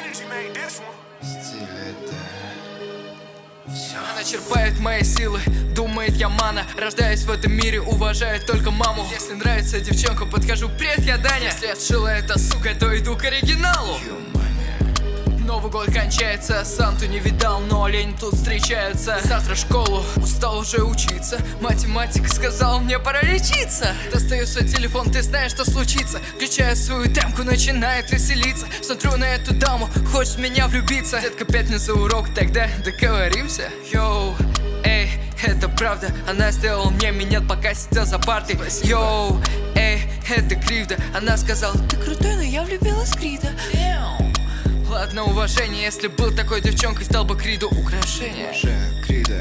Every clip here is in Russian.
Стиль это все. Она черпает мои силы, думает я мана. Рождаюсь в этом мире, уважаю только маму. Если нравится девчонка, подхожу, привет, я Даня. Если отшила эта сука, то иду к оригиналу. Новый год кончается, Санту не видал, но олень тут встречается. Завтра в школу, устал уже учиться. Математик сказал, мне пора лечиться. Достаю свой телефон, ты знаешь, что случится. Включаю свою темку, начинает веселиться. Смотрю на эту даму, хочет в меня влюбиться. Детка, пятница урок, тогда договоримся. Йоу, эй, это правда. Она сделала мне минет, пока сидел за партой. Йоу, эй, это кривда. Она сказала, ты крутой, но я влюбилась в Крида. Ладно, уважение, если был такой девчонкой, стал бы Криду украшение. Крида.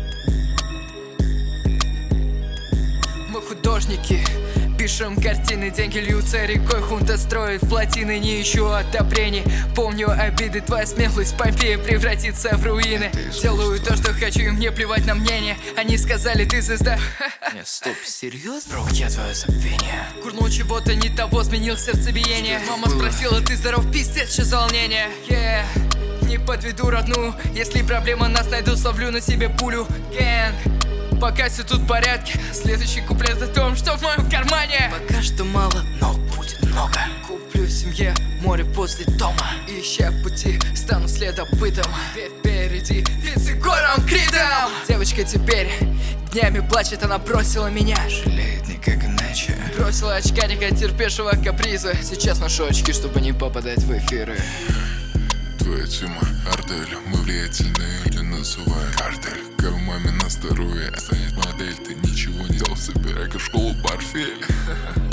Мы художники, пишем картины, деньги льются рекой. Хунта строит плотины, не ищу одобрений. Помню обиды, твоя смелость Помпея превратится в руины. Делаю то, что хочу, и мне плевать на мнение. Они сказали, ты звезда. Нет, стоп, серьезно? Бро, я твое забвение. Курнул чего-то не того, сменил сердцебиение. Мама спросила, ты здоров, пиздец, что за волнение? Не подведу родную. Если проблема, нас найду, словлю на себе пулю. Гэнг, пока все тут в порядке. Следующий куплет о том, что в моем кармане. Пока что мало, но будет много. Куплю семье море после дома. Ища пути, стану следопытом. Ведь впереди вице-гором Кридом. Девочка теперь днями плачет, она бросила меня. Жалеет никак иначе. Бросила очкарика, терпевшего каприза. Сейчас ношу очки, чтобы не попадать в эфиры. Твоя тема, артель, мы влиятельные люди, называют картель. Как маме на здоровье станет модель, ты ничего не делал, собирай-ка в школу портфель.